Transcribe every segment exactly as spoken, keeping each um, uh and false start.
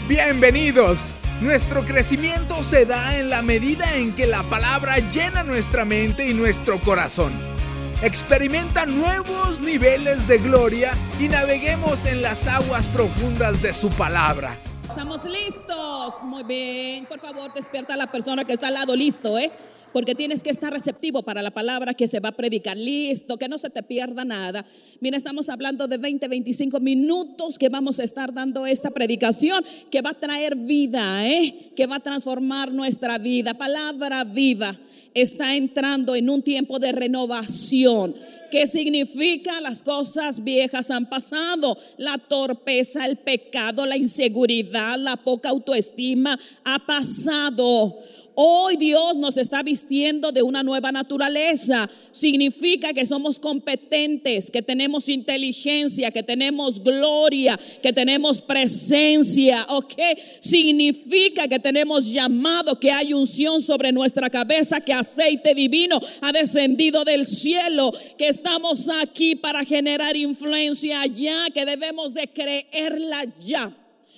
Bienvenidos. Nuestro crecimiento se da en la medida en que la palabra llena nuestra mente y nuestro corazón. Experimenta nuevos niveles de gloria y naveguemos en las aguas profundas de su palabra. Estamos listos. Muy bien. Por favor, despierta a la persona que está al lado. Listo, ¿eh? Porque tienes que estar receptivo para la palabra que se va a predicar. Listo, que no se te pierda nada. Mira, estamos hablando de veinte, veinticinco minutos que vamos a estar dando esta predicación que va a traer vida, ¿eh? Que va a transformar nuestra vida. Palabra viva está entrando en un tiempo de renovación. ¿Qué significa? Las cosas viejas han pasado. La torpeza, el pecado, la inseguridad, la poca autoestima ha pasado. Hoy Dios nos está vistiendo de una nueva naturaleza. Significa que somos competentes, que tenemos inteligencia, que tenemos gloria, que tenemos presencia. ¿Ok? Significa que tenemos llamado, que hay unción sobre nuestra cabeza, que aceite divino ha descendido del cielo, que estamos aquí para generar influencia ya, que debemos de creerla ya.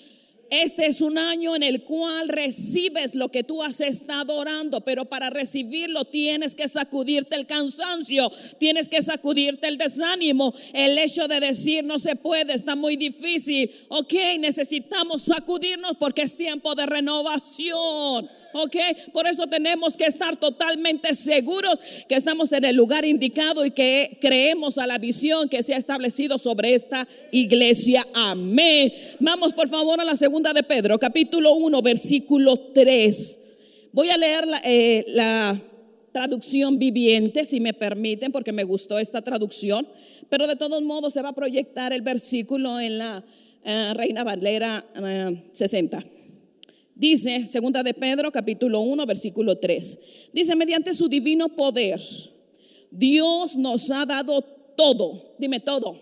Este es un año en el cual recibes lo que tú has estado orando, pero para recibirlo tienes que sacudirte el cansancio, tienes que sacudirte el desánimo, el hecho de decir no se puede, está muy difícil. Ok, necesitamos sacudirnos porque es tiempo de renovación. Ok, por eso tenemos que estar totalmente seguros que estamos en el lugar indicado y que creemos a la visión que se ha establecido sobre esta iglesia. Amén. Vamos por favor a la segunda de Pedro, capítulo uno, versículo tres. Voy a leer la, eh, la traducción viviente, si me permiten, porque me gustó esta traducción, pero de todos modos se va a proyectar el versículo en la uh, Reina Valera uh, sesenta. Dice, segunda de Pedro, capítulo uno, versículo tres. Dice, mediante su divino poder, Dios nos ha dado todo. Dime todo.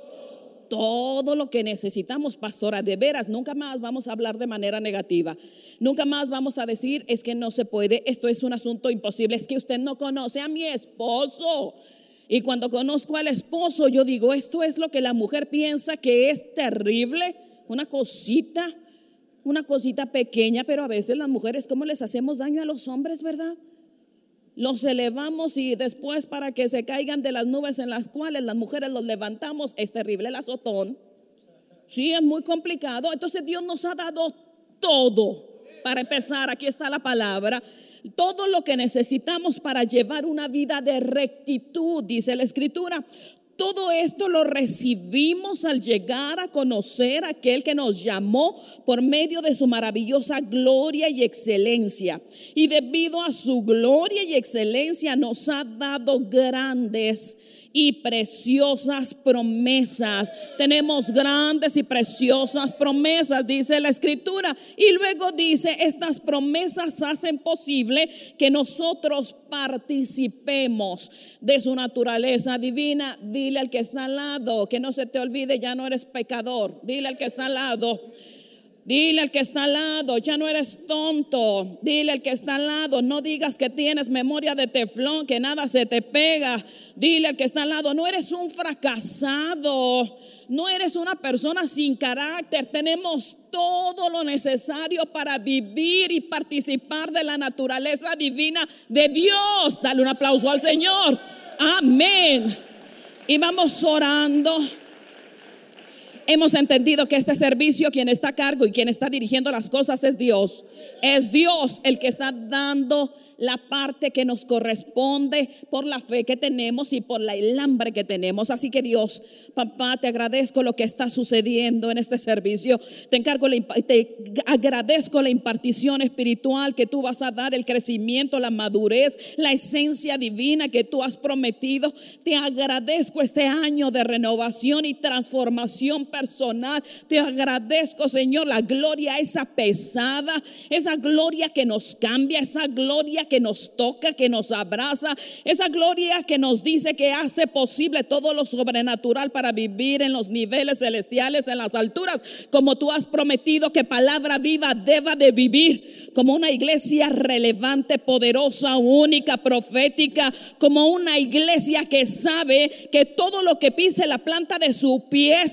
Todo lo que necesitamos, pastora, de veras, nunca más vamos a hablar de manera negativa. Nunca más vamos a decir, es que no se puede, esto es un asunto imposible, es que usted no conoce a mi esposo. Y cuando conozco al esposo, yo digo, esto es lo que la mujer piensa que es terrible, una cosita. Una cosita pequeña, pero a veces las mujeres, ¿cómo les hacemos daño a los hombres, verdad? Los elevamos y después para que se caigan de las nubes en las cuales las mujeres los levantamos, es terrible el azotón. Sí, es muy complicado. Entonces Dios nos ha dado todo. Para empezar, aquí está la palabra. Todo lo que necesitamos para llevar una vida de rectitud, dice la Escritura. Todo esto lo recibimos al llegar a conocer a aquel que nos llamó por medio de su maravillosa gloria y excelencia. Y debido a su gloria y excelencia nos ha dado grandes y preciosas promesas. Tenemos grandes y preciosas promesas, dice la Escritura. Y luego dice, estas promesas hacen posible que nosotros participemos de su naturaleza divina. Dile al que está al lado, que no se te olvide, ya no eres pecador. Dile al que está al lado. Dile al que está al lado, ya no eres tonto. Dile al que está al lado, no digas que tienes memoria de teflón, que nada se te pega. Dile al que está al lado, no eres un fracasado, no eres una persona sin carácter. Tenemos todo lo necesario para vivir y participar de la naturaleza divina de Dios. Dale un aplauso al Señor. Amén. Y vamos orando. Hemos entendido que este servicio, quien está a cargo y quien está dirigiendo las cosas es Dios. Es Dios el que está dando la parte que nos corresponde por la fe que tenemos y por el hambre que tenemos. Así que Dios, papá, te agradezco lo que está sucediendo en este servicio. Te encargo, te agradezco la impartición espiritual que tú vas a dar, el crecimiento, la madurez, la esencia divina que tú has prometido. Te agradezco este año de renovación y transformación personal. Te agradezco, Señor, la gloria esa pesada, esa gloria que nos cambia, esa gloria que nos toca, que nos abraza, esa gloria que nos dice que hace posible todo lo sobrenatural para vivir en los niveles celestiales, en las alturas, como tú has prometido que Palabra Viva deba de vivir, como una iglesia relevante, poderosa, única, profética, como una iglesia que sabe que todo lo que pise la planta de su pie será entregado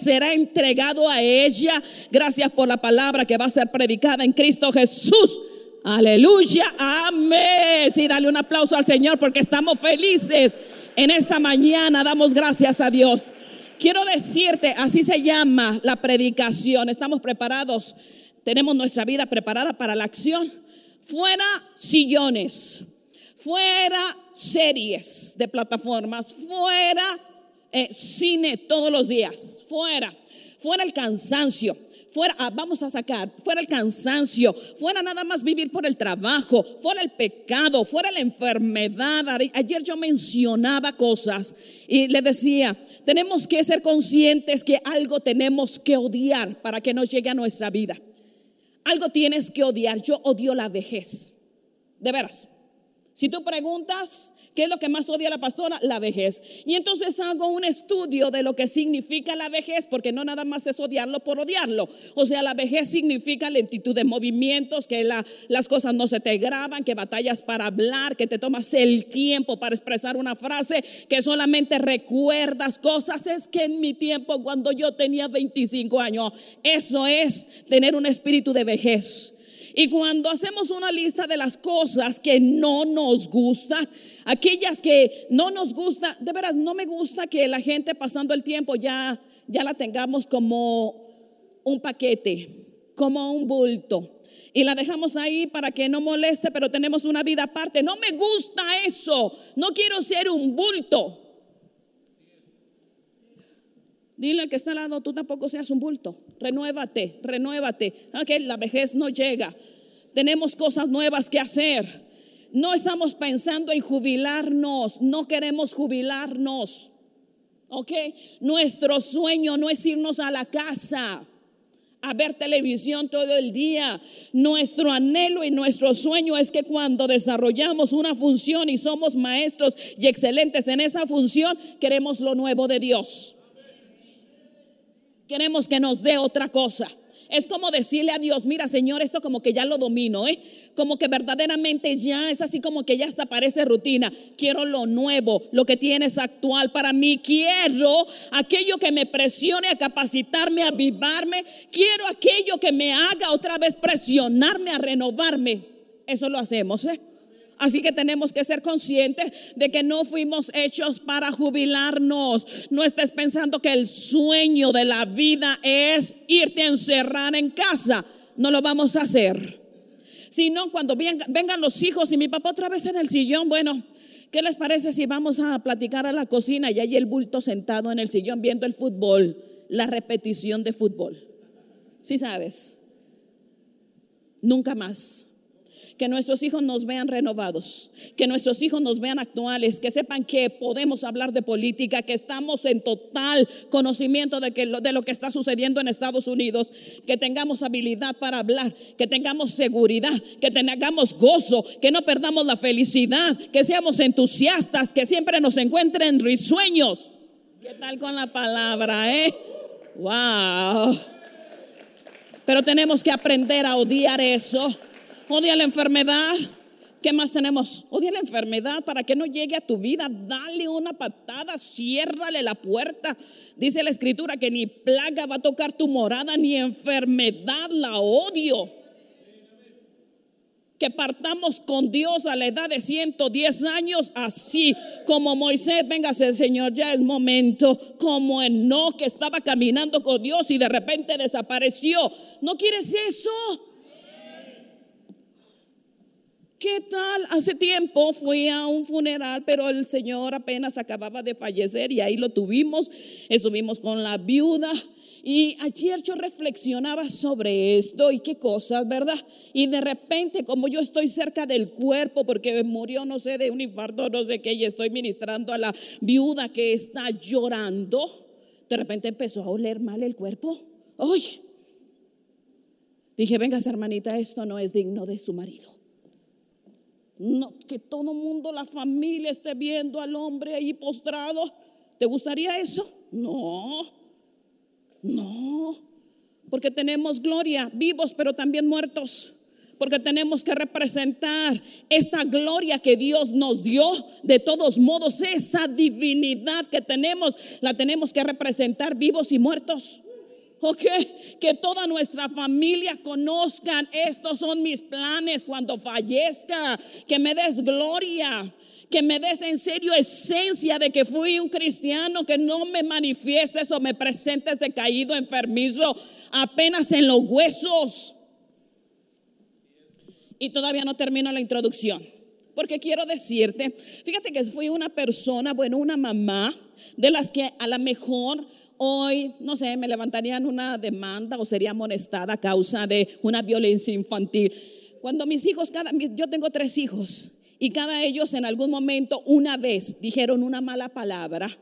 entregado a ella. Gracias por la palabra que va a ser predicada en Cristo Jesús. Aleluya, amén. Sí, dale un aplauso al Señor porque estamos felices en esta mañana. Damos gracias a Dios. Quiero decirte, así se llama la predicación. Estamos preparados, tenemos nuestra vida preparada para la acción. Fuera sillones, fuera series de plataformas, fuera eh, cine todos los días, fuera, fuera el cansancio. Fuera, ah, vamos a sacar, fuera el cansancio, fuera nada más vivir por el trabajo, fuera el pecado, fuera la enfermedad. Ayer yo mencionaba cosas y le decía, tenemos que ser conscientes que algo tenemos que odiar para que nos llegue a nuestra vida. Algo tienes que odiar. Yo odio la vejez, de veras. Si tú preguntas, ¿qué es lo que más odia la pastora? La vejez. Y entonces hago un estudio de lo que significa la vejez, porque no nada más es odiarlo por odiarlo. O sea, la vejez significa lentitud de movimientos, que la, las cosas no se te graban, que batallas para hablar, que te tomas el tiempo para expresar una frase, que solamente recuerdas cosas. Es que en mi tiempo, cuando yo tenía veinticinco años, eso es tener un espíritu de vejez. Y cuando hacemos una lista de las cosas que no nos gustan, aquellas que no nos gusta, de veras no me gusta que la gente pasando el tiempo ya, ya la tengamos como un paquete, como un bulto, y la dejamos ahí para que no moleste, pero tenemos una vida aparte. No me gusta eso, no quiero ser un bulto. Dile al que está al lado, tú tampoco seas un bulto. Renuévate, renuévate. Okay, la vejez no llega. Tenemos cosas nuevas que hacer. No estamos pensando en jubilarnos. No queremos jubilarnos. Ok, nuestro sueño no es irnos a la casa a ver televisión todo el día. Nuestro anhelo y nuestro sueño es que cuando desarrollamos una función y somos maestros y excelentes en esa función, queremos lo nuevo de Dios. Queremos que nos dé otra cosa. Es como decirle a Dios, mira Señor, esto como que ya lo domino, ¿eh? Como que verdaderamente ya es así, como que ya hasta parece rutina. Quiero lo nuevo, lo que tienes actual para mí. Quiero aquello que me presione a capacitarme, a avivarme. Quiero aquello que me haga otra vez presionarme, a renovarme. Eso lo hacemos, ¿eh? Así que tenemos que ser conscientes de que no fuimos hechos para jubilarnos. No estés pensando que el sueño de la vida es irte a encerrar en casa. No lo vamos a hacer. Sino cuando vengan, vengan los hijos y mi papá otra vez en el sillón, bueno, ¿qué les parece si vamos a platicar a la cocina y hay el bulto sentado en el sillón viendo el fútbol, la repetición de fútbol? ¿Sí sabes? Nunca más. Que nuestros hijos nos vean renovados, que nuestros hijos nos vean actuales, que sepan que podemos hablar de política, que estamos en total conocimiento de, que lo, de lo que está sucediendo en Estados Unidos, que tengamos habilidad para hablar, que tengamos seguridad, que tengamos gozo, que no perdamos la felicidad, que seamos entusiastas, que siempre nos encuentren risueños. ¿Qué tal con la palabra, eh? Wow. Pero tenemos que aprender a odiar eso. Odia la enfermedad. ¿Qué más tenemos? Odia la enfermedad para que no llegue a tu vida. Dale una patada, ciérrale la puerta. Dice la escritura que ni plaga va a tocar tu morada, ni enfermedad. La odio. Que partamos con Dios a la edad de ciento diez años, así como Moisés. Véngase, Señor, ya es momento. Como Enoc, que estaba caminando con Dios y de repente desapareció. ¿No quieres eso? ¿Qué tal? Hace tiempo fui a un funeral, pero el señor apenas acababa de fallecer y ahí lo tuvimos. Estuvimos con la viuda y ayer yo reflexionaba sobre esto y qué cosas, ¿verdad? Y de repente, como yo estoy cerca del cuerpo porque murió, no sé, de un infarto, no sé qué, y estoy ministrando a la viuda que está llorando, de repente empezó a oler mal el cuerpo. ¡Ay! Dije, venga, hermanita, esto no es digno de su marido. No, que todo mundo, la familia esté viendo al hombre ahí postrado. ¿Te gustaría eso? No, no, porque tenemos gloria, vivos pero también muertos, porque tenemos que representar esta gloria que Dios nos dio. De todos modos, esa divinidad que tenemos, la tenemos que representar vivos y muertos. Ok, que toda nuestra familia conozcan, estos son mis planes cuando fallezca, que me des gloria, que me des en serio esencia de que fui un cristiano, que no me manifiestes o me presentes decaído, enfermizo, apenas en los huesos. Y todavía no termino la introducción, porque quiero decirte, fíjate que fui una persona, bueno, una mamá de las que a lo mejor hoy, no sé, me levantarían una demanda o sería amonestada a causa de una violencia infantil. Cuando mis hijos, cada, yo tengo tres hijos y cada ellos en algún momento, una vez, dijeron una mala palabra,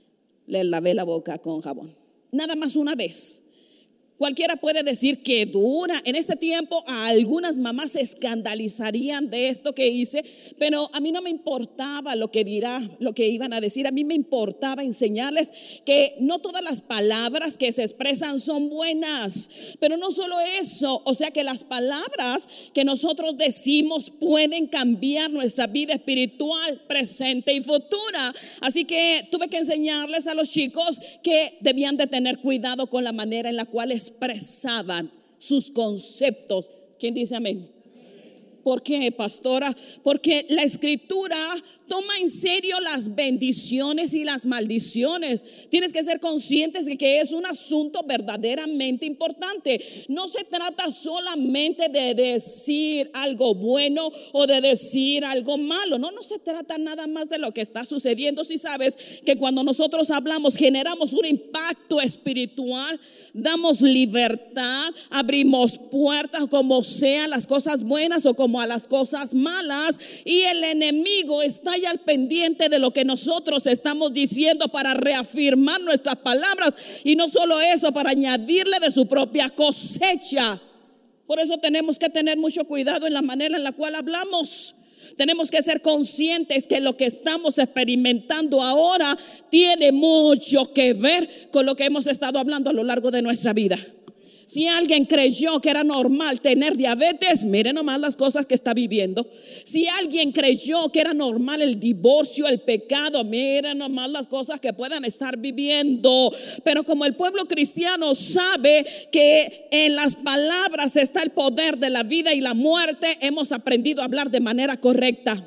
les lavé la boca con jabón. Nada más una vez. Cualquiera puede decir que dura. En este tiempo a algunas mamás se escandalizarían de esto que hice, pero a mí no me importaba lo que dirá, lo que iban a decir. A mí me importaba enseñarles que no todas las palabras que se expresan son buenas, pero no solo eso, o sea que las palabras que nosotros decimos pueden cambiar nuestra vida espiritual, presente y futura. Así que tuve que enseñarles a los chicos que debían de tener cuidado con la manera en la cual expresaban sus conceptos. ¿Quién dice amén? ¿Por qué, pastora? Porque la escritura toma en serio las bendiciones y las maldiciones. Tienes que ser conscientes de que es un asunto verdaderamente importante. No se trata solamente de decir algo bueno o de decir algo malo. No, no se trata nada más de lo que está sucediendo. Si sabes que cuando nosotros hablamos generamos un impacto espiritual, damos libertad, abrimos puertas, como sea, las cosas buenas o como a las cosas malas, y el enemigo está ya al pendiente de lo que nosotros estamos diciendo para reafirmar nuestras palabras, y no solo eso, para añadirle de su propia cosecha. Por eso tenemos que tener mucho cuidado en la manera en la cual hablamos. Tenemos que ser conscientes que lo que estamos experimentando ahora tiene mucho que ver con lo que hemos estado hablando a lo largo de nuestra vida. Si alguien creyó que era normal tener diabetes, miren nomás las cosas que está viviendo. Si alguien creyó que era normal el divorcio, el pecado, miren nomás las cosas que puedan estar viviendo. Pero como el pueblo cristiano sabe que en las palabras está el poder de la vida y la muerte, hemos aprendido a hablar de manera correcta.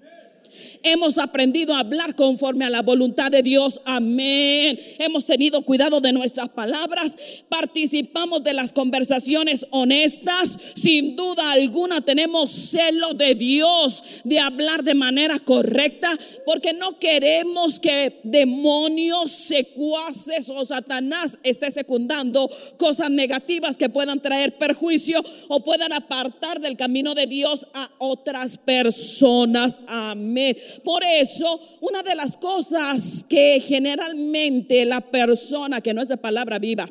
Hemos aprendido a hablar conforme a la voluntad de Dios. Amén. Hemos tenido cuidado de nuestras palabras. Participamos de las conversaciones honestas. Sin duda alguna tenemos celo de Dios de hablar de manera correcta, porque no queremos que demonios, secuaces o Satanás esté secundando cosas negativas que puedan traer perjuicio o puedan apartar del camino de Dios a otras personas. Amén. Por eso, una de las cosas que generalmente la persona que no es de palabra viva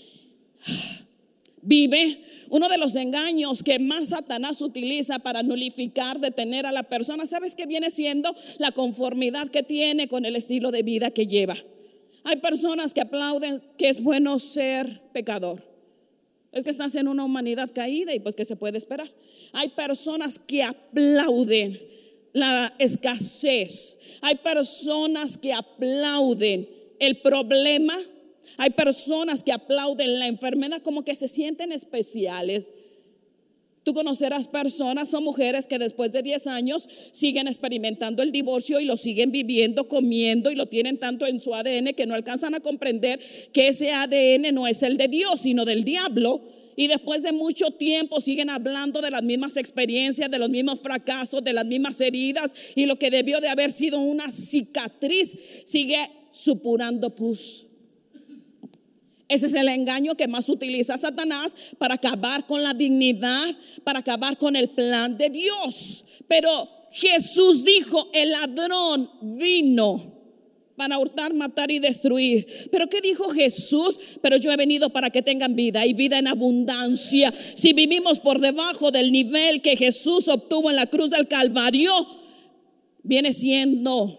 vive, uno de los engaños que más Satanás utiliza para nulificar, detener a la persona, ¿sabes qué viene siendo? La conformidad que tiene con el estilo de vida que lleva. Hay personas que aplauden que es bueno ser pecador. Es que estás en una humanidad caída y pues ¿qué se puede esperar? Hay personas que aplauden la escasez. Hay personas que aplauden el problema. Hay personas que aplauden la enfermedad, como que se sienten especiales. Tú conocerás personas, son mujeres que después de diez años siguen experimentando el divorcio y lo siguen viviendo, comiendo, y lo tienen tanto en su A D N que no alcanzan a comprender que ese A D N no es el de Dios, sino del diablo. Y después de mucho tiempo siguen hablando de las mismas experiencias, de los mismos fracasos, de las mismas heridas, y lo que debió de haber sido una cicatriz sigue supurando pus. Ese es el engaño que más utiliza Satanás para acabar con la dignidad, para acabar con el plan de Dios. Pero Jesús dijo: el ladrón vino para hurtar, matar y destruir. ¿Pero qué dijo Jesús? Pero yo he venido para que tengan vida y vida en abundancia. Si vivimos por debajo del nivel que Jesús obtuvo en la cruz del Calvario, viene siendo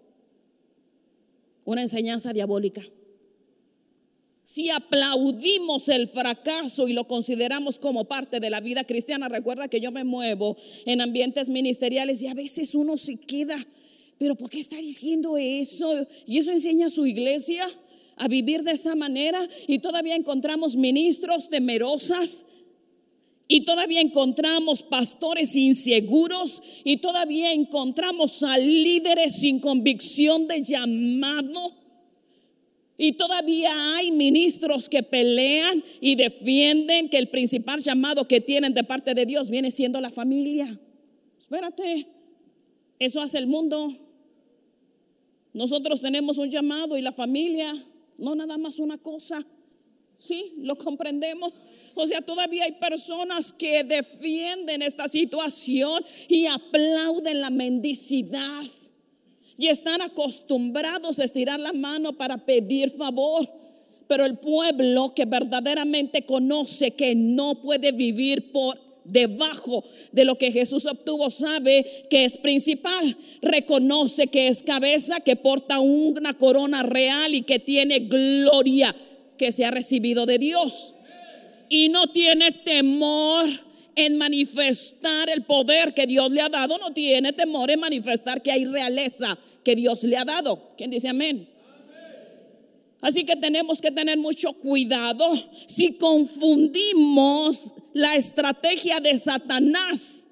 una enseñanza diabólica. Si aplaudimos el fracaso y lo consideramos como parte de la vida cristiana, recuerda que yo me muevo en ambientes ministeriales y a veces uno se queda: ¿pero por qué está diciendo eso? ¿Y eso enseña su iglesia? a vivir de esta manera, y todavía encontramos ministros temerosas, y todavía encontramos pastores inseguros, y todavía encontramos a líderes sin convicción de llamado, y todavía hay ministros que pelean y defienden que el principal llamado que tienen de parte de Dios viene siendo la familia. Espérate, eso hace el mundo. Nosotros tenemos un llamado y la familia, no nada más una cosa. Sí, lo comprendemos. O sea, todavía hay personas que defienden esta situación y aplauden la mendicidad, y están acostumbrados a estirar la mano para pedir favor. Pero el pueblo que verdaderamente conoce que no puede vivir por debajo de lo que Jesús obtuvo, sabe que es principal, reconoce que es cabeza, que porta una corona real y que tiene gloria que se ha recibido de Dios, y no tiene temor en manifestar el poder que Dios le ha dado, no tiene temor en manifestar que hay realeza que Dios le ha dado. ¿Quién dice amén? Así que tenemos que tener mucho cuidado si confundimos la estrategia de Satanás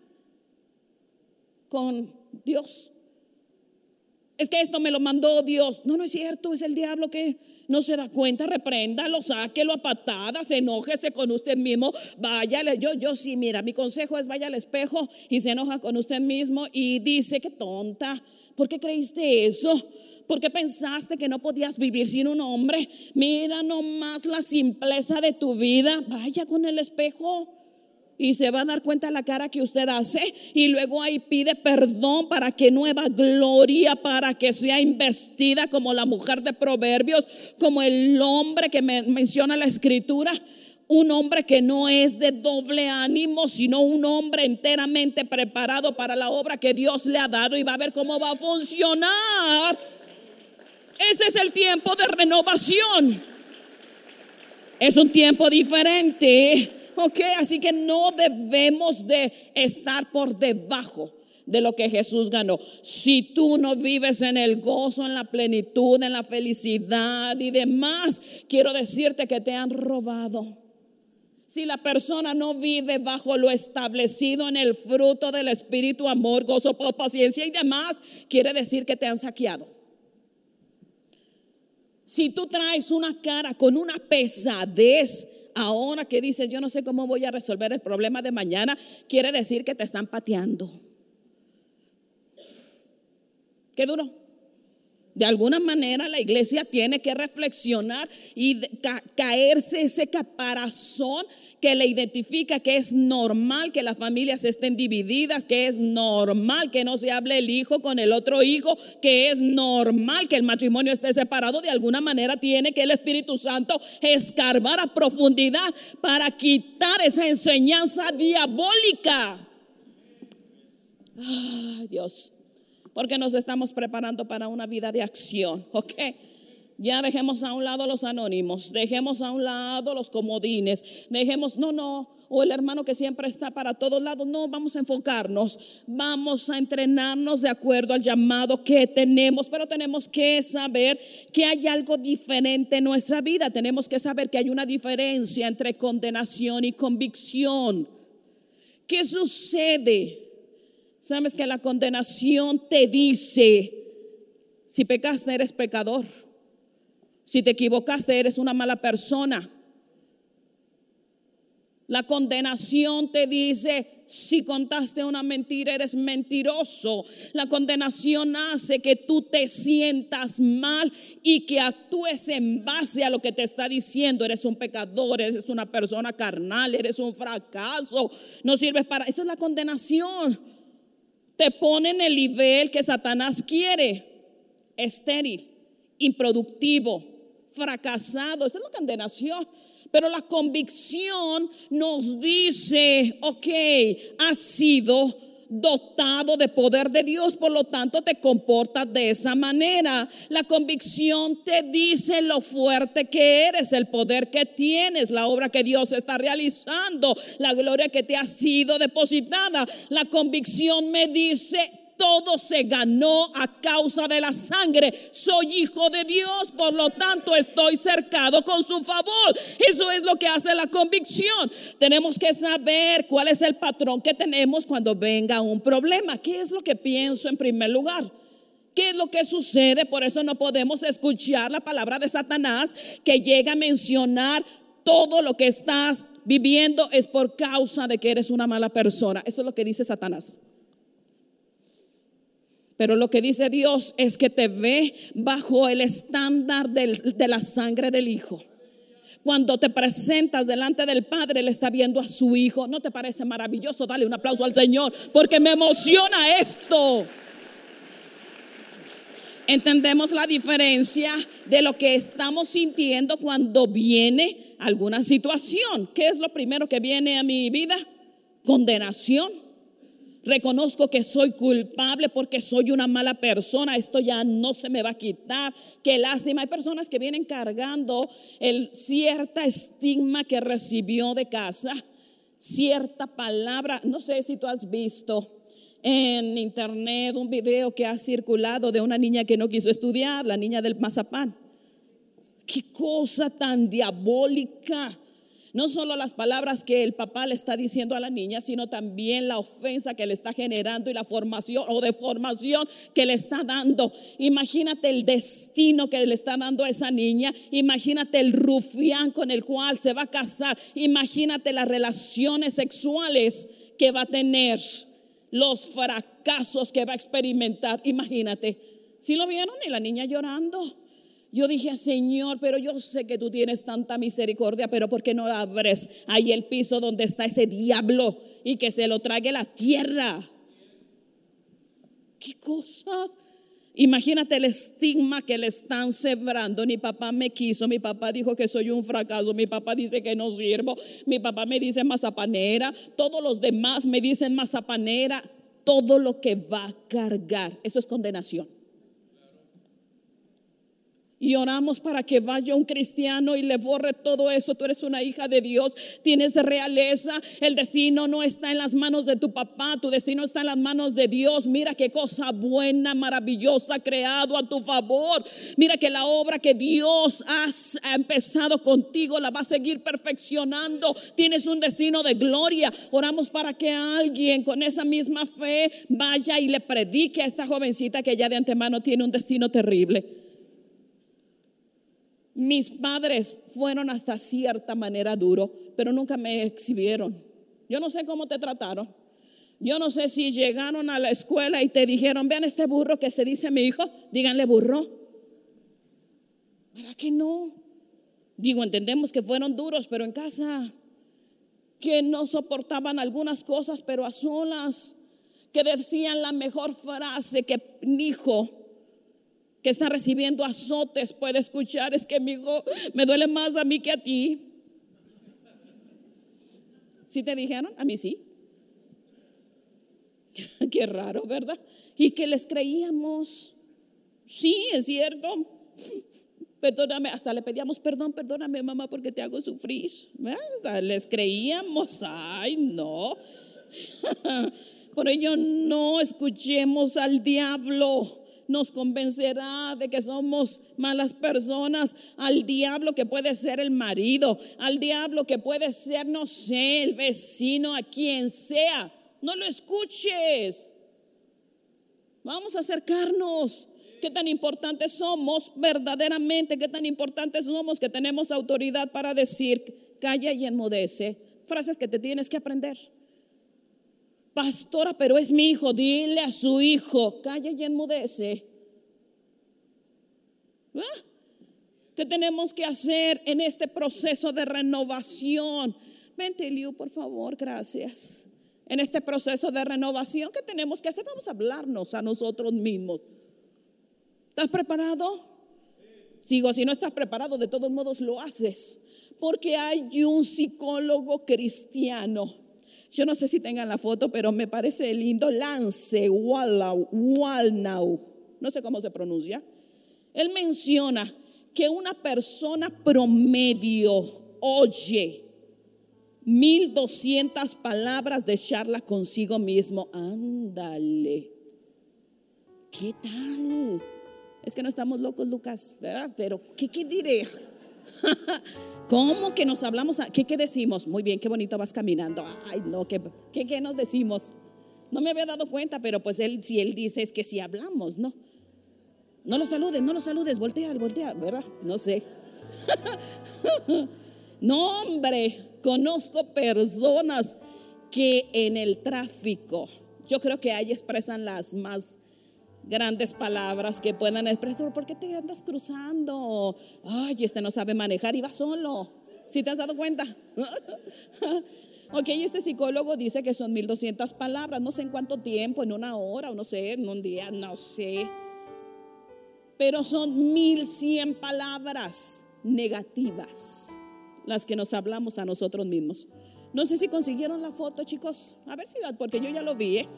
con Dios. Es que esto me lo mandó Dios. No, no es cierto, es el diablo que no se da cuenta. Repréndalo, sáquelo a patadas, enójese con usted mismo. Váyale, yo, yo sí, mira, mi consejo es vaya al espejo y se enoja con usted mismo y dice: qué tonta, ¿por qué creíste eso? ¿Por qué pensaste que no podías vivir sin un hombre? Mira nomás la simpleza de tu vida. Vaya con el espejo y se va a dar cuenta la cara que usted hace, y luego ahí pide perdón para que nueva gloria, para que sea investida como la mujer de Proverbios, como el hombre que me menciona la escritura, un hombre que no es de doble ánimo, sino un hombre enteramente preparado para la obra que Dios le ha dado, y va a ver cómo va a funcionar. Este es el tiempo de renovación, es un tiempo diferente. Ok, así que no debemos de estar por debajo de lo que Jesús ganó. Si tú no vives en el gozo, en la plenitud, en la felicidad y demás, quiero decirte que te han robado. Si la persona no vive bajo lo establecido en el fruto del Espíritu, amor, gozo, paz, paciencia y demás, quiere decir que te han saqueado. Si tú traes una cara con una pesadez ahora que dices: yo no sé cómo voy a resolver el problema de mañana, quiere decir que te están pateando. Qué duro. De alguna manera la iglesia tiene que reflexionar y ca- caerse ese caparazón que le identifica que es normal que las familias estén divididas, que es normal que no se hable el hijo con el otro hijo, que es normal que el matrimonio esté separado. De alguna manera tiene que el Espíritu Santo escarbar a profundidad para quitar esa enseñanza diabólica. Ay, Dios. Porque nos estamos preparando para una vida de acción, ¿ok? Ya dejemos a un lado los anónimos, dejemos a un lado los comodines, dejemos, no, no, o el hermano que siempre está para todos lados. No, vamos a enfocarnos, vamos a entrenarnos de acuerdo al llamado que tenemos, pero tenemos que saber que hay algo diferente en nuestra vida. Tenemos que saber que hay una diferencia entre condenación y convicción. ¿Qué sucede? Sabes que la condenación te dice: si pecaste, eres pecador. Si te equivocaste, eres una mala persona. La condenación te dice: si contaste una mentira, eres mentiroso. La condenación hace que tú te sientas mal y que actúes en base a lo que te está diciendo. Eres un pecador, eres una persona carnal, eres un fracaso, no sirves para. Eso es la condenación. Te pone en el nivel que Satanás quiere: estéril, improductivo, fracasado. Esa es la condenación. Pero la convicción nos dice: ok, has sido dotado de poder de Dios, por lo tanto te comportas de esa manera. La convicción te dice lo fuerte que eres, el poder que tienes, la obra que Dios está realizando, la gloria que te ha sido depositada. La convicción me dice: todo se ganó a causa de la sangre. Soy hijo de Dios, por lo tanto estoy cercado con su favor. Eso es lo que hace la convicción. Tenemos que saber cuál es el patrón que tenemos cuando venga un problema. ¿Qué es lo que pienso en primer lugar? ¿Qué es lo que sucede? Por eso no podemos escuchar la palabra de Satanás que llega a mencionar todo lo que estás viviendo es por causa de que eres una mala persona. Eso es lo que dice Satanás. Pero lo que dice Dios es que te ve bajo el estándar del, de la sangre del Hijo. Cuando te presentas delante del Padre, Él está viendo a su Hijo. ¿No te parece maravilloso? Dale un aplauso al Señor, porque me emociona esto. Entendemos la diferencia de lo que estamos sintiendo cuando viene alguna situación. ¿Qué es lo primero que viene a mi vida? Condenación. Reconozco que soy culpable porque soy una mala persona. Esto ya no se me va a quitar. Qué lástima. Hay personas que vienen cargando el cierta estigma que recibió de casa, cierta palabra. No sé si tú has visto en internet un video que ha circulado de una niña que no quiso estudiar, la niña del mazapán. Qué cosa tan diabólica. No solo las palabras que el papá le está diciendo a la niña, sino también la ofensa que le está generando y la formación o deformación que le está dando. Imagínate el destino que le está dando a esa niña. Imagínate el rufián con el cual se va a casar. Imagínate las relaciones sexuales que va a tener, los fracasos que va a experimentar. Imagínate. ¿Sí lo vieron? Y la niña llorando. Yo dije, Señor, pero yo sé que tú tienes tanta misericordia, pero ¿por qué no abres ahí el piso donde está ese diablo y que se lo trague la tierra? ¿Qué cosas? Imagínate el estigma que le están sembrando. Mi papá me quiso, mi papá dijo que soy un fracaso, mi papá dice que no sirvo, mi papá me dice mazapanera, todos los demás me dicen mazapanera. Todo lo que va a cargar, eso es condenación. Y oramos para que vaya un cristiano y le borre todo eso. Tú eres una hija de Dios, tienes realeza. El destino no está en las manos de tu papá, tu destino está en las manos de Dios. Mira qué cosa buena, maravillosa creado a tu favor. Mira que la obra que Dios has, ha empezado contigo la va a seguir perfeccionando. Tienes un destino de gloria. Oramos para que alguien con esa misma fe vaya y le predique a esta jovencita que ya de antemano tiene un destino terrible. Mis padres fueron hasta cierta manera duros, pero nunca me exhibieron. Yo no sé cómo te trataron. Yo no sé si llegaron a la escuela y te dijeron, vean este burro que se dice mi hijo, díganle burro. ¿Para qué no? Digo, entendemos que fueron duros, pero en casa, que no soportaban algunas cosas, pero a solas, que decían la mejor frase que mi hijo que está recibiendo azotes puede escuchar, es que mi hijo me duele más a mí que a ti. ¿Sí te dijeron? A mí sí. Qué raro, ¿verdad? Y que les creíamos. Sí, es cierto. Perdóname, hasta le pedíamos perdón, perdóname mamá porque te hago sufrir. Hasta les creíamos. Ay, no. Por ello no escuchemos al diablo. Nos convencerá de que somos malas personas. Al diablo que puede ser el marido, al diablo que puede ser, no sé, el vecino, a quien sea. No lo escuches. Vamos a acercarnos. Qué tan importantes somos verdaderamente, qué tan importantes somos que tenemos autoridad para decir calla y enmudece. Frases que te tienes que aprender. Pastora, pero es mi hijo, dile a su hijo, calla y enmudece. ¿Ah? ¿Qué tenemos que hacer en este proceso de renovación? Vente, Liu, por favor, gracias. En este proceso de renovación, ¿qué tenemos que hacer? Vamos a hablarnos a nosotros mismos. ¿Estás preparado? Sigo, si no estás preparado, de todos modos lo haces. Porque hay un psicólogo cristiano. Yo no sé si tengan la foto, pero me parece lindo. Lance Wallnau, no sé cómo se pronuncia. Él menciona que una persona promedio oye mil doscientas palabras de charla consigo mismo. Ándale. ¿Qué tal? Es que no estamos locos, Lucas, ¿verdad? Pero ¿qué, qué diré? ¿Cómo que nos hablamos? ¿Qué, qué decimos? Muy bien, qué bonito vas caminando. Ay, no, ¿qué, qué, qué nos decimos? No me había dado cuenta, pero pues él, si él dice es que si hablamos, ¿no? No lo saludes, no lo saludes, voltea, voltea, ¿verdad? No sé. No, hombre, conozco personas que en el tráfico, yo creo que ahí expresan las más grandes palabras que puedan expresar. ¿Por qué te andas cruzando? Ay, este no sabe manejar y va solo. ¿Sí te has dado cuenta? Ok, este psicólogo dice que son mil doscientas palabras. No sé en cuánto tiempo, en una hora o no sé, en un día, no sé. Pero son mil cien palabras negativas las que nos hablamos a nosotros mismos. No sé si consiguieron la foto, chicos. A ver si, porque yo ya lo vi, ¿eh?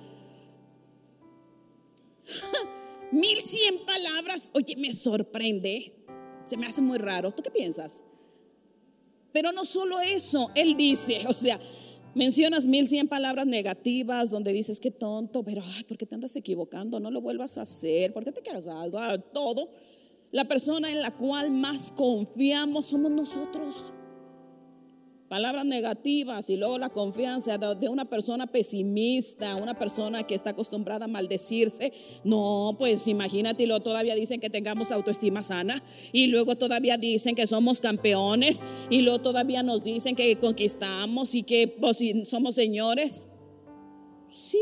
Mil cien palabras. Oye, me sorprende. Se me hace muy raro. ¿Tú qué piensas? Pero no solo eso. Él dice, o sea, mencionas mil cien palabras negativas donde dices qué tonto, pero ay, ¿por qué te andas equivocando? No lo vuelvas a hacer. ¿Por qué te quedas algo? Todo. La persona en la cual más confiamos somos nosotros. Palabras negativas y luego la confianza de una persona pesimista, una persona que está acostumbrada a maldecirse. No, pues imagínate, y luego todavía dicen que tengamos autoestima sana, y luego todavía dicen que somos campeones, y luego todavía nos dicen que conquistamos y que pues, somos señores. Sí,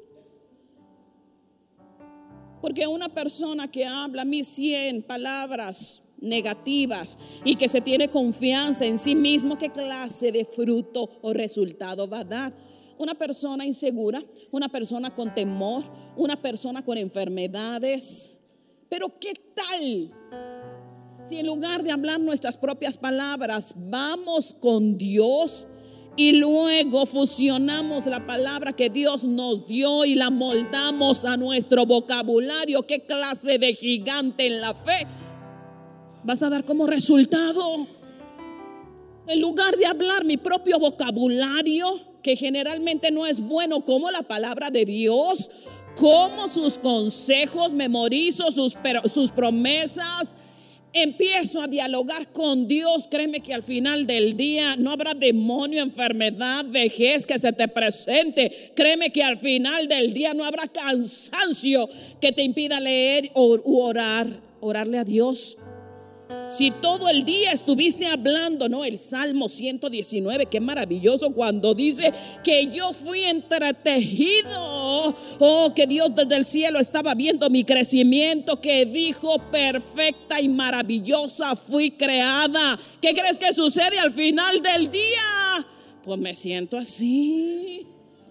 porque una persona que habla mil cien palabras negativas y que se tiene confianza en sí mismo, ¿qué clase de fruto o resultado va a dar? Una persona insegura, una persona con temor, una persona con enfermedades. Pero ¿qué tal si en lugar de hablar nuestras propias palabras vamos con Dios y luego fusionamos la palabra que Dios nos dio y la moldamos a nuestro vocabulario? ¿Qué clase de gigante en la fe vas a dar como resultado? En lugar de hablar mi propio vocabulario, que generalmente no es bueno, como la palabra de Dios, como sus consejos, memorizo sus, sus promesas, empiezo a dialogar con Dios. Créeme que al final del día no habrá demonio, enfermedad, vejez que se te presente. Créeme que al final del día no habrá cansancio que te impida leer o orar, orarle a Dios. Si todo el día estuviste hablando, ¿no? El Salmo ciento diecinueve, qué maravilloso cuando dice que yo fui entretejido. Oh, que Dios desde el cielo estaba viendo mi crecimiento, que dijo perfecta y maravillosa fui creada. ¿Qué crees que sucede al final del día? Pues me siento así.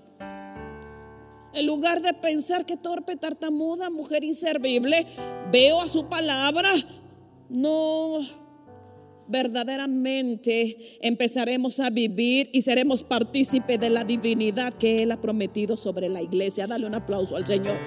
En lugar de pensar que torpe, tartamuda, mujer inservible, veo a su palabra. No, verdaderamente empezaremos a vivir y seremos partícipes de la divinidad que Él ha prometido sobre la iglesia. Dale un aplauso al Señor.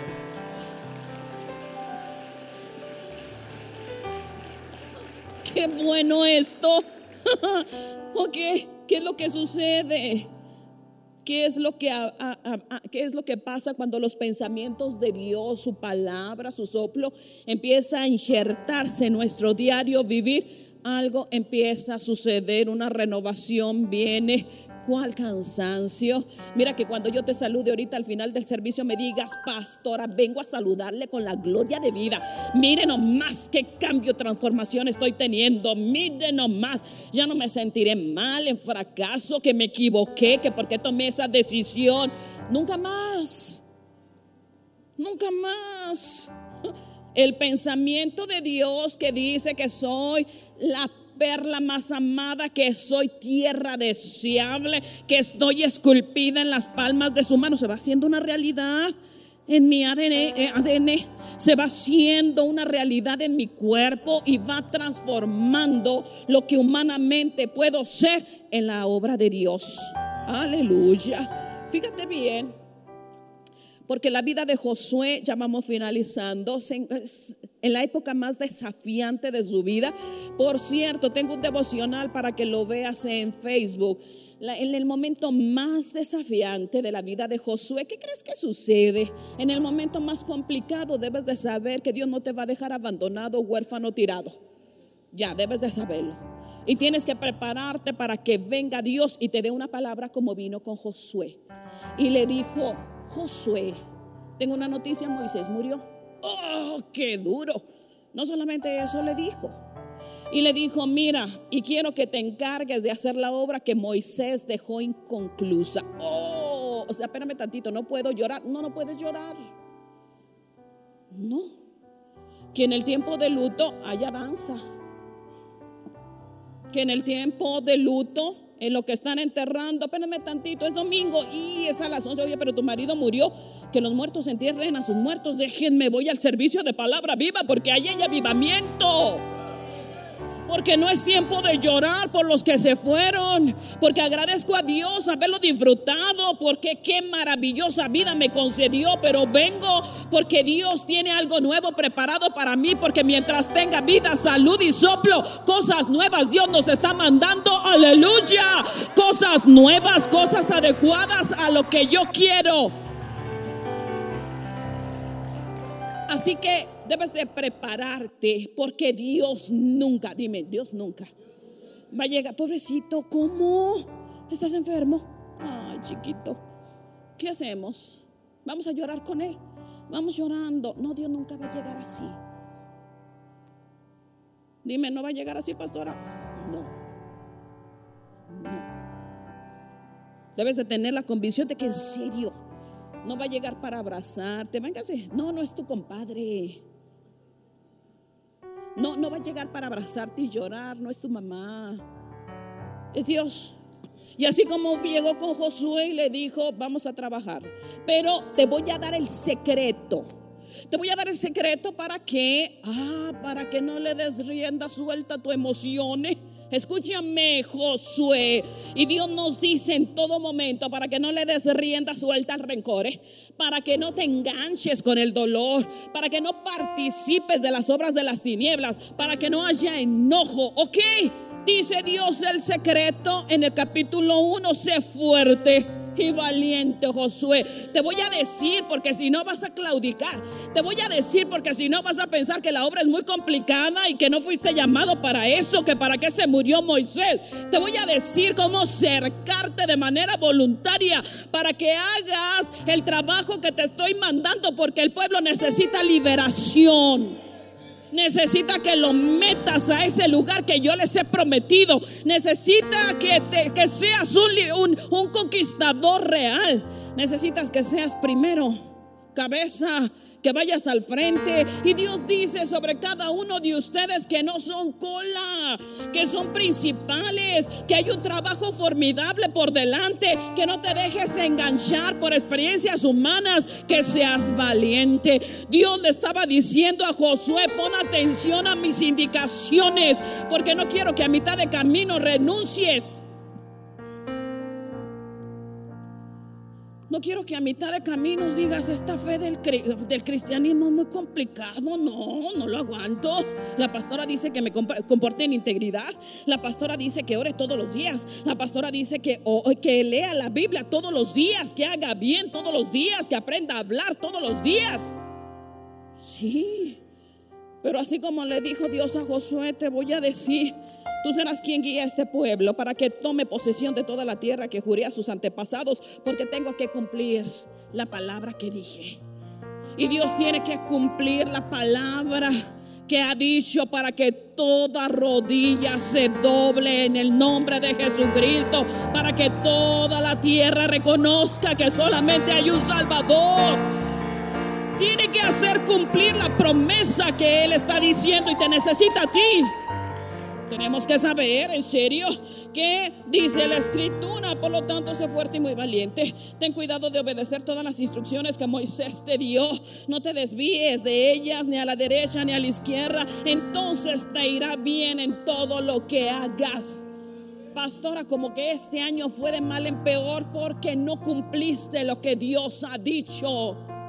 Qué bueno esto. Ok, ¿qué es lo que sucede? ¿Qué es lo que, a, a, a, qué es lo que pasa cuando los pensamientos de Dios, su palabra, su soplo empieza a injertarse en nuestro diario vivir? Algo empieza a suceder, una renovación viene. ¿Cuál cansancio? Mira que cuando yo te salude ahorita al final del servicio me digas, pastora, vengo a saludarle con la gloria de vida. Miren nomás qué cambio, transformación estoy teniendo. Miren nomás, ya no me sentiré mal, en fracaso, que me equivoqué, que porque tomé esa decisión. Nunca más, nunca más. El pensamiento de Dios que dice que soy la perla más amada, que soy tierra deseable, que estoy esculpida en las palmas de su mano, se va haciendo una realidad en mi A D N, A D N, se va haciendo una realidad en mi cuerpo y va transformando lo que humanamente puedo ser en la obra de Dios. Aleluya. Fíjate bien, porque la vida de Josué, ya vamos finalizando, en la época más desafiante de su vida. Por cierto, tengo un devocional para que lo veas en Facebook. En el momento más desafiante de la vida de Josué, ¿qué crees que sucede? En el momento más complicado debes de saber que Dios no te va a dejar abandonado, huérfano, tirado. Ya, debes de saberlo. Y tienes que prepararte para que venga Dios y te dé una palabra como vino con Josué. Y le dijo: Josué, tengo una noticia, Moisés murió. ¡Oh, qué duro! No solamente eso le dijo. Y le dijo: mira, y quiero que te encargues de hacer la obra que Moisés dejó inconclusa. Oh, o sea, espérame tantito, no puedo llorar. No, no puedes llorar. No. Que en el tiempo de luto haya danza. Que en el tiempo de luto, en lo que están enterrando, espérame tantito, es domingo y es a las once. Oye, pero tu marido murió. Que los muertos entierren a sus muertos. Déjenme, voy al servicio de palabra viva, porque ahí hay avivamiento. Porque no es tiempo de llorar por los que se fueron. Porque agradezco a Dios haberlo disfrutado, porque qué maravillosa vida me concedió. Pero vengo porque Dios tiene algo nuevo preparado para mí. Porque mientras tenga vida, salud y soplo, cosas nuevas Dios nos está mandando. Aleluya. Cosas nuevas, cosas adecuadas a lo que yo quiero. Así que debes de prepararte, porque Dios nunca, dime, Dios nunca va a llegar. Pobrecito, ¿cómo? ¿Estás enfermo? Ay, chiquito, ¿qué hacemos? Vamos a llorar con él. Vamos llorando. No, Dios nunca va a llegar así. Dime, ¿no va a llegar así, pastora? No. No. Debes de tener la convicción de que en serio no va a llegar para abrazarte. Véngase. No, no es tu compadre. No, no va a llegar para abrazarte y llorar. No es tu mamá. Es Dios. Y así como llegó con Josué y le dijo: vamos a trabajar, pero te voy a dar el secreto. Te voy a dar el secreto para que, ah, para que no le des rienda suelta a tus emociones. Escúchame, Josué. Y Dios nos dice en todo momento: para que no le des rienda suelta al rencor, ¿eh? Para que no te enganches con el dolor, para que no participes de las obras de las tinieblas, para que no haya enojo. ¿Ok? Dice Dios el secreto en el capítulo uno: sé fuerte y valiente, Josué. Te voy a decir, porque si no vas a claudicar. Te voy a decir, porque si no vas a pensar que la obra es muy complicada y que no fuiste llamado para eso, que para qué se murió Moisés. Te voy a decir cómo cercarte de manera voluntaria para que hagas el trabajo que te estoy mandando, porque el pueblo necesita liberación. Necesita que lo metas a ese lugar que yo les he prometido. Necesita que, te, que seas un, un, un conquistador real. Necesitas que seas primero cabeza, que vayas al frente. Y Dios dice sobre cada uno de ustedes que no son cola, que son principales, que hay un trabajo formidable por delante, que no te dejes enganchar por experiencias humanas, que seas valiente. Dios le estaba diciendo a Josué: pon atención a mis indicaciones, porque no quiero que a mitad de camino renuncies. No quiero que a mitad de camino digas: esta fe del, del cristianismo es muy complicado. No, no lo aguanto. La pastora dice que me comporte en integridad. La pastora dice que ore todos los días. La pastora dice que, oh, que lea la Biblia todos los días, que haga bien todos los días, que aprenda a hablar todos los días. Sí, pero así como le dijo Dios a Josué, te voy a decir: tú serás quien guía a este pueblo para que tome posesión de toda la tierra que juré a sus antepasados, porque tengo que cumplir la palabra que dije. Y Dios tiene que cumplir la palabra que ha dicho, para que toda rodilla se doble en el nombre de Jesucristo, para que toda la tierra reconozca que solamente hay un Salvador. Tiene que hacer cumplir la promesa que Él está diciendo, y te necesita a ti. Tenemos que saber, en serio, que dice la Escritura. Por lo tanto, sé fuerte y muy valiente. Ten cuidado de obedecer todas las instrucciones que Moisés te dio. No te desvíes de ellas, ni a la derecha ni a la izquierda. Entonces te irá bien en todo lo que hagas. Pastora, como que este año fue de mal en peor porque no cumpliste lo que Dios ha dicho.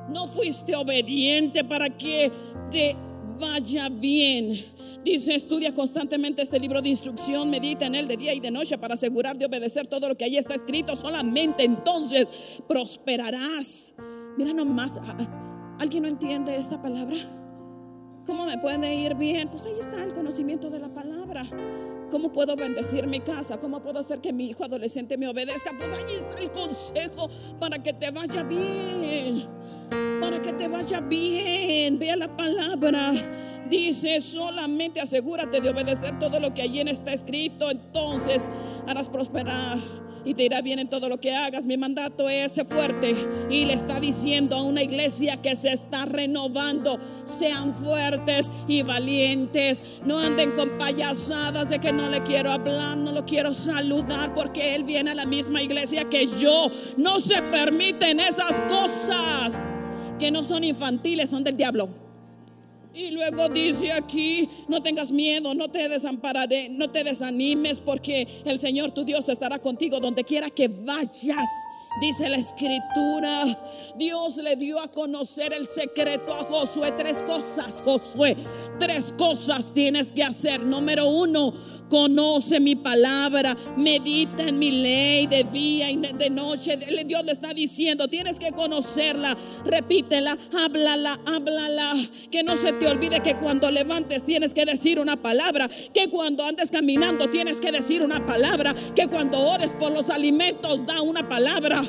No fuiste obediente para que te vaya bien. Dice: estudia constantemente este libro de instrucción, medita en él de día y de noche para asegurar de obedecer todo lo que ahí está escrito. Solamente entonces prosperarás. Mira nomás, ¿alguien no entiende esta palabra? ¿Cómo me puede ir bien? Pues ahí está el conocimiento de la palabra. ¿Cómo puedo bendecir mi casa? ¿Cómo puedo hacer que mi hijo adolescente me obedezca? Pues ahí está el consejo para que te vaya bien. Para que te vaya bien. Vea la palabra. Dice: solamente asegúrate de obedecer todo lo que allí está escrito. Entonces harás prosperar y te irá bien en todo lo que hagas. Mi mandato es: sé fuerte. Y le está diciendo a una iglesia que se está renovando: sean fuertes y valientes. No anden con payasadas de que no le quiero hablar, no lo quiero saludar porque él viene a la misma iglesia que yo. No se permiten esas cosas que no son infantiles, son del diablo. Y luego dice aquí: no tengas miedo, no te desampararé, no te desanimes, porque el Señor tu Dios estará contigo donde quiera que vayas. Dice la escritura, Dios le dio a conocer el secreto a Josué. Tres cosas, Josué, tres cosas tienes que hacer. Número uno: conoce mi palabra, medita en mi ley de día y de noche. Dios le está diciendo: tienes que conocerla, repítela, háblala, háblala. Que no se te olvide que cuando levantes tienes que decir una palabra, que cuando andes caminando tienes que decir una palabra, que cuando ores por los alimentos da una palabra.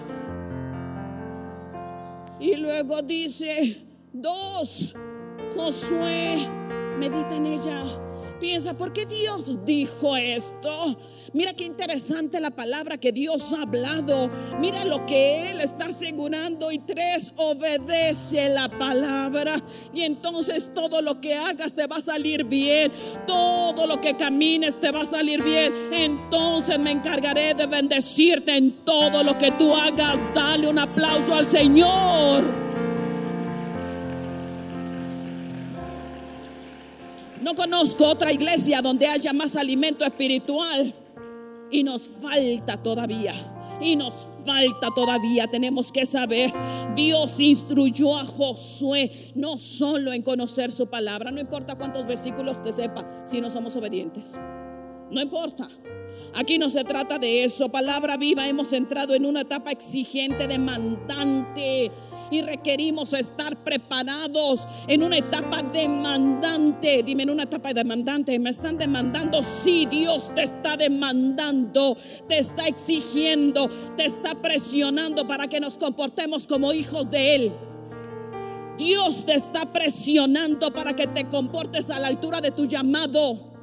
Y luego dice: dos, Josué, medita en ella. Piensa, ¿por qué Dios dijo esto? Mira qué interesante la palabra que Dios ha hablado. Mira lo que Él está asegurando. Y tres, obedece la palabra. Y entonces todo lo que hagas te va a salir bien. Todo lo que camines te va a salir bien. Entonces me encargaré de bendecirte en todo lo que tú hagas. Dale un aplauso al Señor. No conozco otra iglesia donde haya más alimento espiritual. Y nos falta todavía. Y nos falta todavía. Tenemos que saber. Dios instruyó a Josué no solo en conocer su palabra. No importa cuántos versículos te sepa, si no somos obedientes. No importa. Aquí no se trata de eso. Palabra viva, hemos entrado en una etapa exigente, demandante. Y requerimos estar preparados en una etapa demandante. Dime, en una etapa demandante. ¿Me están demandando? Sí, Dios te está demandando, te está exigiendo, te está presionando para que nos comportemos como hijos de Él. Dios te está presionando para que te comportes a la altura de tu llamado.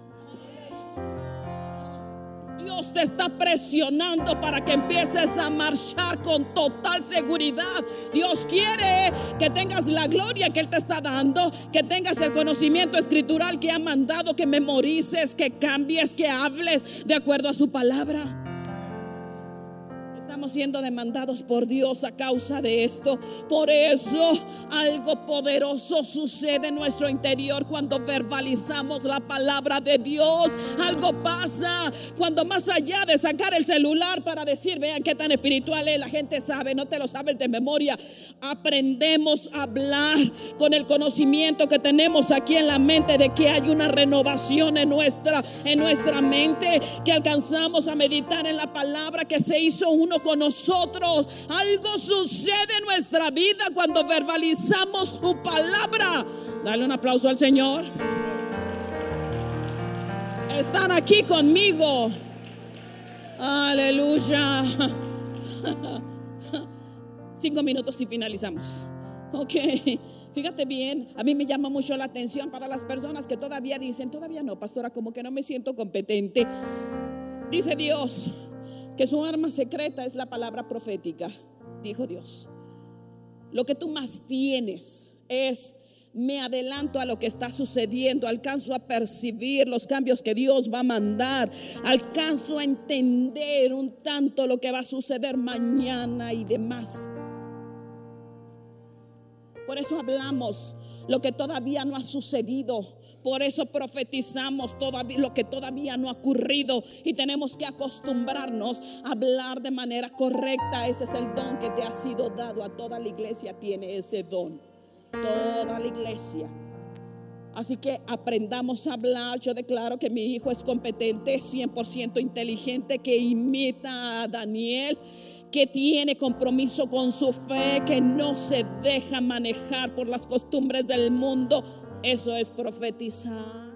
Dios te está presionando para que empieces a marchar con total seguridad. Dios quiere que tengas la gloria que Él te está dando, que tengas el conocimiento escritural que ha mandado, que memorices, que cambies, que hables de acuerdo a su palabra. Estamos siendo demandados por Dios a causa de esto. Por eso algo poderoso sucede en nuestro interior cuando verbalizamos la palabra de Dios. Algo pasa cuando, más allá de sacar el celular para decir: vean qué tan espiritual es, la gente sabe, no te lo sabes de memoria. Aprendemos a hablar con el conocimiento que tenemos aquí en la mente de que hay una renovación en nuestra, en nuestra mente, que alcanzamos a meditar en la palabra, que se hizo uno con nosotros. Algo sucede en nuestra vida cuando verbalizamos su palabra. Dale un aplauso al Señor. Están aquí conmigo. Aleluya. Cinco minutos y finalizamos. Ok, fíjate bien. A mí me llama mucho la atención para las personas que todavía dicen: todavía no, pastora, como que no me siento competente. Dice Dios que su arma secreta es la palabra profética. Dijo Dios: lo que tú más tienes es: me adelanto a lo que está sucediendo, alcanzo a percibir los cambios que Dios va a mandar, alcanzo a entender un tanto lo que va a suceder mañana y demás. Por eso hablamos lo que todavía no ha sucedido, Por eso profetizamos todavía lo que todavía no ha ocurrido y tenemos que acostumbrarnos a hablar de manera correcta. Ese es el don que te ha sido dado. A toda la iglesia tiene ese don, toda la iglesia. Así que aprendamos a hablar. Yo declaro que mi hijo es competente, cien por ciento inteligente, que imita a Daniel, que tiene compromiso con su fe, que no se deja manejar por las costumbres del mundo. Eso es profetizar.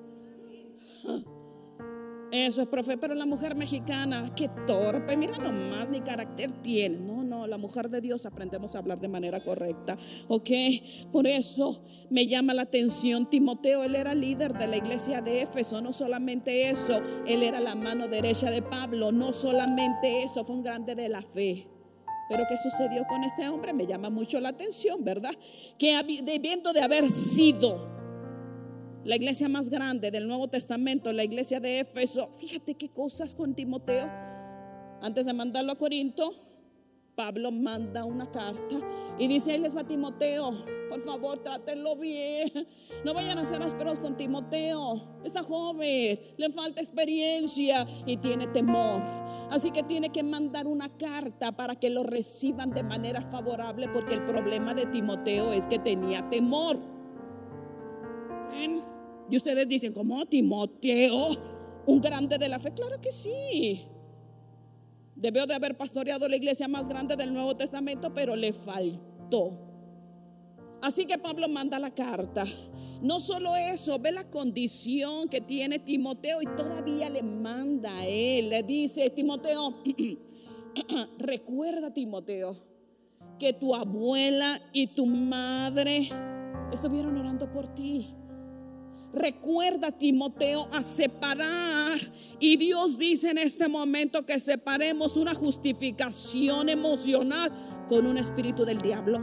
Eso es profe. Pero la mujer mexicana, qué torpe, mira nomás, ni carácter tiene. No, no, la mujer de Dios aprendemos a hablar de manera correcta. Ok, por eso me llama la atención Timoteo. Él era líder de la iglesia de Éfeso. No solamente eso, él era la mano derecha de Pablo. No solamente eso, fue un grande de la fe. Pero ¿qué sucedió con este hombre? Me llama mucho la atención, ¿verdad? Que debiendo de haber sido la iglesia más grande del Nuevo Testamento, la iglesia de Éfeso, fíjate qué cosas con Timoteo. Antes de mandarlo a Corinto, Pablo manda una carta y dice: ahí les va Timoteo, por favor trátenlo bien, no vayan a ser ásperos con Timoteo, está joven, le falta experiencia y tiene temor. Así que tiene que mandar una carta para que lo reciban de manera favorable, porque el problema de Timoteo es que tenía temor. ¿Ven? Y ustedes dicen: ¿cómo Timoteo? ¿Un grande de la fe? Claro que sí. Debió de haber pastoreado la iglesia más grande del Nuevo Testamento, pero le faltó. Así que Pablo manda la carta. No solo eso, ve la condición que tiene Timoteo y todavía le manda a él. Le dice: Timoteo, recuerda, Timoteo, que tu abuela y tu madre estuvieron orando por ti. Recuerda, Timoteo, a separar. Y Dios dice en este momento que separemos una justificación emocional con un espíritu del diablo.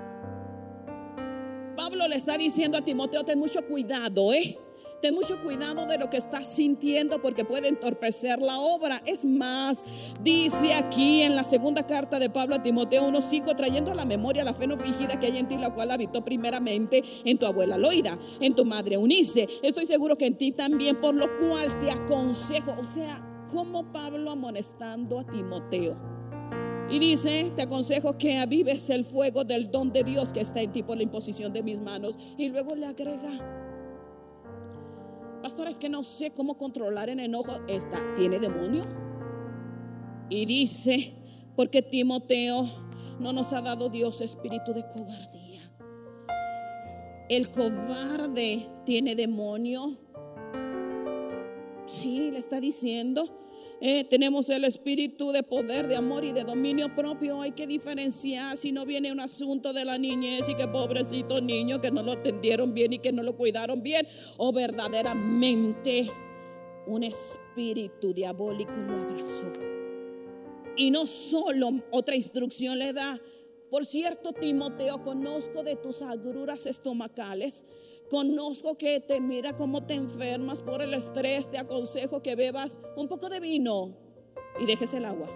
Pablo le está diciendo a Timoteo: ten mucho cuidado, ¿eh? Ten mucho cuidado de lo que estás sintiendo, porque puede entorpecer la obra. Es más, dice aquí en la segunda carta de Pablo a Timoteo uno cinco: trayendo a la memoria la fe no fingida que hay en ti, la cual habitó primeramente en tu abuela Loida, en tu madre Eunice. Estoy seguro que en ti también, por lo cual te aconsejo. O sea, como Pablo amonestando a Timoteo. Y dice: te aconsejo que avives el fuego del don de Dios que está en ti por la imposición de mis manos. Y luego le agrega: pastor, es que no sé cómo controlar el enojo. Esta tiene demonio. Y dice: porque Timoteo, no nos ha dado Dios espíritu de cobardía. El cobarde tiene demonio. Sí, le está diciendo. Eh, tenemos el espíritu de poder, de amor y de dominio propio. Hay que diferenciar. Si no viene un asunto de la niñez y que pobrecito niño, que no lo atendieron bien y que no lo cuidaron bien, o verdaderamente un espíritu diabólico lo abrazó. Y no solo, otra instrucción le da: por cierto, Timoteo, conozco de tus agruras estomacales. Conozco que te mira cómo te enfermas por el estrés. Te aconsejo que bebas un poco de vino y dejes el agua.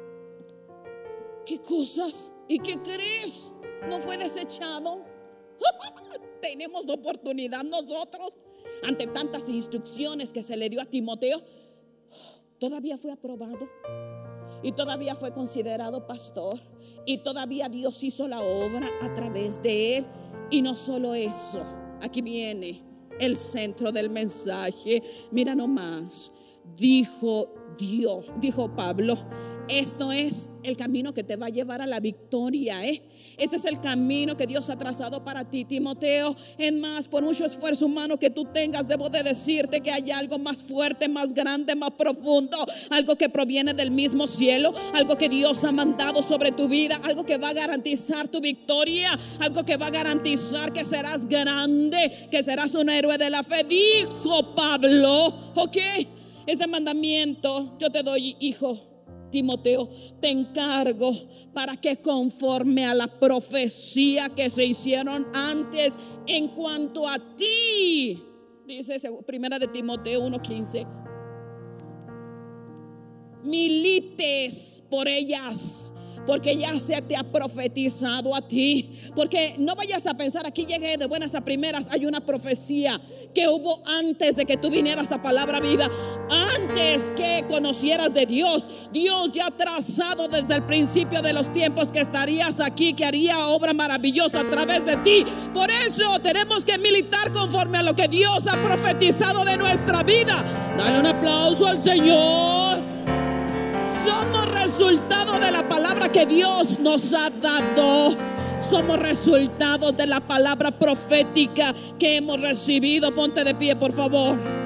¿Qué cosas? ¿Y qué crees? ¿No fue desechado? Tenemos oportunidad nosotros. Ante tantas instrucciones que se le dio a Timoteo, todavía fue aprobado. Y todavía fue considerado pastor. Y todavía Dios hizo la obra a través de él. Y no solo eso. Aquí viene el centro del mensaje. Mira nomás. Dijo Dios, dijo Pablo: esto es el camino que te va a llevar a la victoria, ¿eh? Ese es el camino que Dios ha trazado para ti, Timoteo. Es más, por mucho esfuerzo humano que tú tengas, debo de decirte que hay algo más fuerte, más grande, más profundo. Algo que proviene del mismo cielo. Algo que Dios ha mandado sobre tu vida. Algo que va a garantizar tu victoria. Algo que va a garantizar que serás grande, que serás un héroe de la fe. Dijo Pablo, ok, este mandamiento yo te doy, hijo Timoteo, te encargo para que conforme a la profecía que se hicieron antes en cuanto a ti, dice primera de Timoteo uno quince, milites por ellas, porque ya se te ha profetizado a ti. Porque no vayas a pensar, aquí llegué de buenas a primeras. Hay una profecía que hubo antes de que tú vinieras a Palabra Viva, antes que conocieras de Dios. Dios ya ha trazado desde el principio de los tiempos que estarías aquí, que haría obra maravillosa a través de ti. Por eso tenemos que militar conforme a lo que Dios ha profetizado de nuestra vida. Dale un aplauso al Señor. Somos resultado de la palabra que Dios nos ha dado. Somos resultados de la palabra profética que hemos recibido. Ponte de pie, por favor.